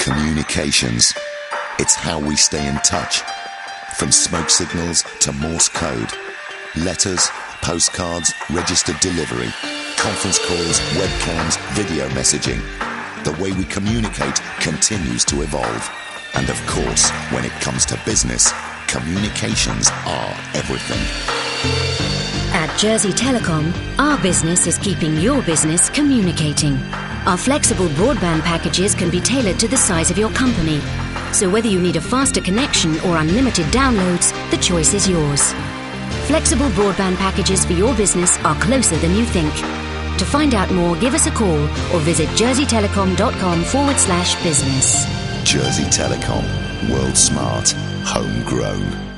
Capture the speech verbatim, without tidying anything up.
Communications. It's how we stay in touch. From smoke signals to Morse code. Letters, postcards, registered delivery. Conference calls, webcams, video messaging. The way we communicate continues to evolve. And of course, when it comes to business, communications are everything. At Jersey Telecom, our business is keeping your business communicating. Our flexible broadband packages can be tailored to the size of your company. So whether you need a faster connection or unlimited downloads, the choice is yours. Flexible broadband packages for your business are closer than you think. To find out more, give us a call or visit jerseytelecom.com forward slash business. Jersey Telecom. World smart. Homegrown.